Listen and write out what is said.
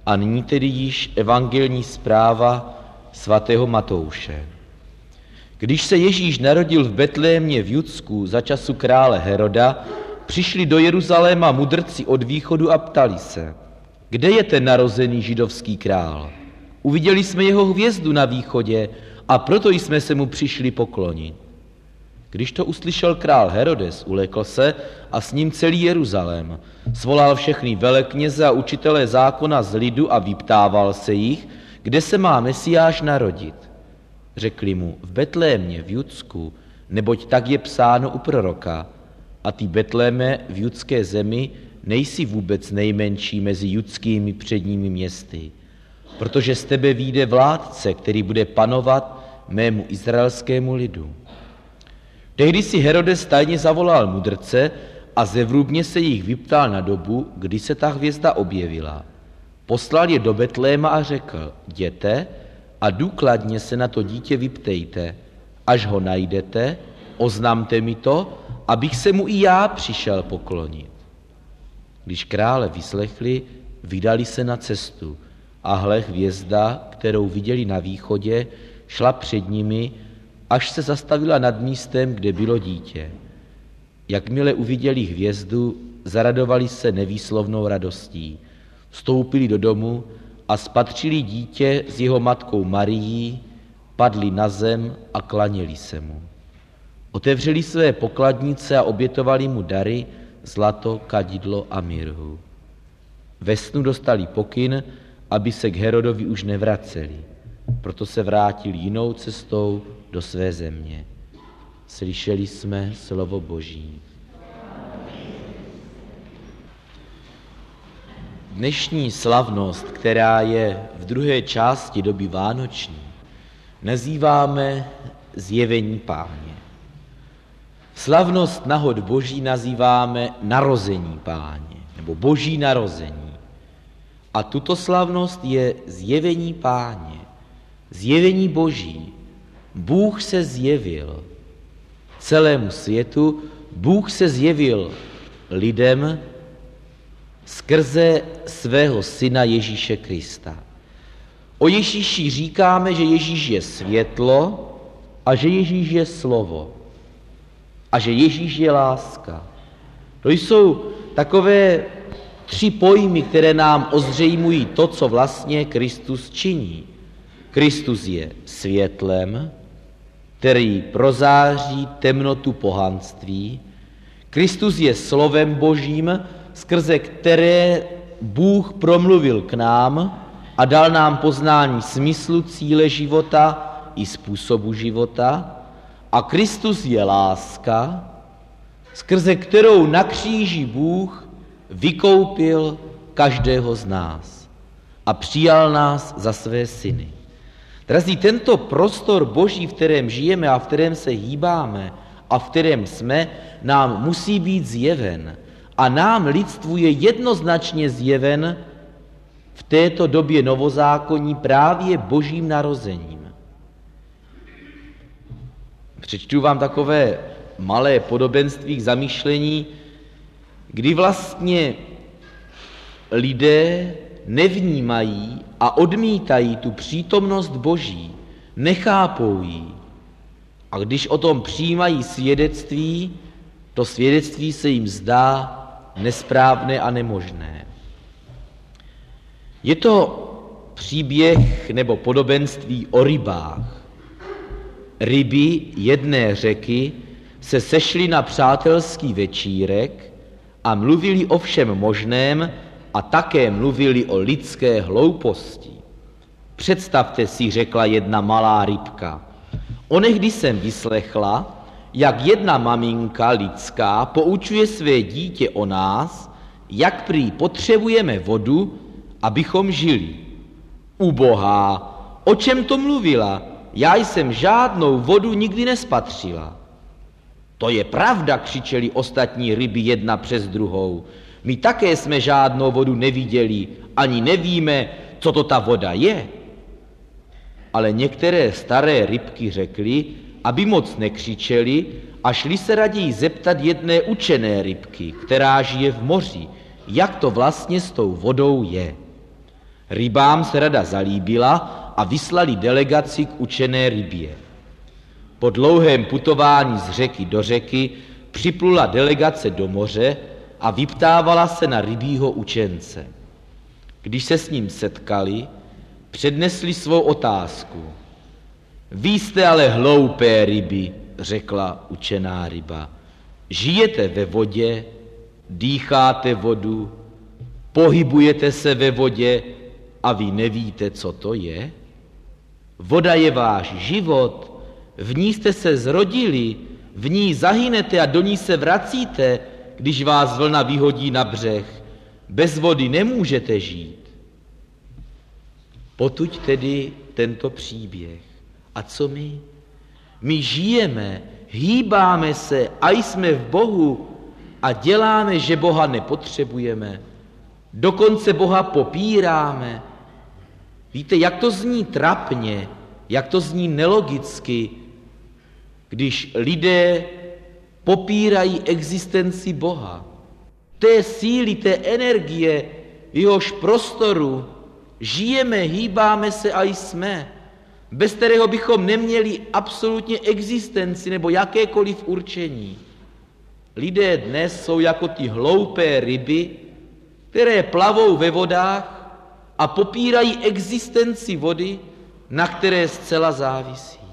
A nyní tedy již evangelní zpráva svatého Matouše. Když se Ježíš narodil v Betlémě v Judsku za času krále Heroda, přišli do Jeruzaléma mudrci od východu a ptali se, kde je ten narozený židovský král? Uviděli jsme jeho hvězdu na východě a proto jsme se mu přišli poklonit. Když to uslyšel král Herodes, ulekl se a s ním celý Jeruzalém. Svolal všechny velekněze a učitelé zákona z lidu a vyptával se jich, kde se má Mesiáš narodit. Řekli mu, v Betlémě, v Judsku, neboť tak je psáno u proroka. A ty Betléme v judské zemi nejsi vůbec nejmenší mezi judskými předními městy, protože z tebe vyjde vládce, který bude panovat mému izraelskému lidu. Tehdy si Herodes tajně zavolal mudrce a zevrubně se jich vyptal na dobu, kdy se ta hvězda objevila. Poslal je do Betléma a řekl, jděte a důkladně se na to dítě vyptejte. Až ho najdete, oznamte mi to, abych se mu i já přišel poklonit. Když krále vyslechli, vydali se na cestu a hle, hvězda, kterou viděli na východě, šla před nimi, až se zastavila nad místem, kde bylo dítě. Jakmile uviděli hvězdu, zaradovali se nevýslovnou radostí. Vstoupili do domu a spatřili dítě s jeho matkou Marií, padli na zem a klaněli se mu. Otevřeli své pokladnice a obětovali mu dary, zlato, kadidlo a mirhu. Ve snu dostali pokyn, aby se k Herodovi už nevraceli. Proto se vrátili jinou cestou do své země. Slyšeli jsme slovo Boží. Dnešní slavnost, která je v druhé části doby vánoční, nazýváme Zjevení Páně. Slavnost nahod Boží nazýváme narození Páně, nebo Boží narození. A tuto slavnost je Zjevení Páně, zjevení Boží. Bůh se zjevil celému světu, Bůh se zjevil lidem skrze svého syna Ježíše Krista. O Ježíši říkáme, že Ježíš je světlo a že Ježíš je slovo a že Ježíš je láska. To jsou takové tři pojmy, které nám ozřejmují to, co vlastně Kristus činí. Kristus je světlem, který prozáří temnotu pohanství. Kristus je slovem Božím, skrze které Bůh promluvil k nám a dal nám poznání smyslu, cíle života i způsobu života. A Kristus je láska, skrze kterou na kříži Bůh vykoupil každého z nás a přijal nás za své syny. Drazí, tento prostor Boží, v kterém žijeme a v kterém se hýbáme a v kterém jsme, nám musí být zjeven. A nám lidstvu je jednoznačně zjeven v této době novozákonní právě Božím narozením. Přečtu vám takové malé podobenství k zamýšlení, kdy vlastně lidé nevnímají a odmítají tu přítomnost Boží, nechápou ji. A když o tom přijímají svědectví, to svědectví se jim zdá nesprávné a nemožné. Je to příběh nebo podobenství o rybách. Ryby jedné řeky se sešly na přátelský večírek a mluvili o všem možném a také mluvili o lidské hlouposti. Představte si, řekla jedna malá rybka. Onehdy jsem vyslechla, jak jedna maminka lidská poučuje své dítě o nás, jak prý potřebujeme vodu, abychom žili. Ubohá, o čem to mluvila? Já jsem žádnou vodu nikdy nespatřila. To je pravda, křičeli ostatní ryby jedna přes druhou. My také jsme žádnou vodu neviděli, ani nevíme, co to ta voda je. Ale některé staré rybky řekly, aby moc nekřičeli, a šli se raději zeptat jedné učené rybky, která žije v moři, jak to vlastně s tou vodou je. Rybám se rada zalíbila a vyslali delegaci k učené rybě. Po dlouhém putování z řeky do řeky připlula delegace do moře a vyptávala se na rybího učence. Když se s ním setkali, přednesli svou otázku. Vy jste ale hloupé ryby, řekla učená ryba. Žijete ve vodě, dýcháte vodu, pohybujete se ve vodě a vy nevíte, co to je? Voda je váš život, v ní jste se zrodili, v ní zahynete a do ní se vracíte, když vás vlna vyhodí na břeh. Bez vody nemůžete žít. Potud tedy tento příběh. A co my? My žijeme, hýbáme se a jsme v Bohu a děláme, že Boha nepotřebujeme. Dokonce Boha popíráme. Víte, jak to zní trapně, jak to zní nelogicky, když lidé popírají existenci Boha. Té síly, té energie, v jehož prostoru žijeme, hýbáme se a jsme, bez kterého bychom neměli absolutně existenci nebo jakékoliv určení. Lidé dnes jsou jako ty hloupé ryby, které plavou ve vodách a popírají existenci vody, na které zcela závisí.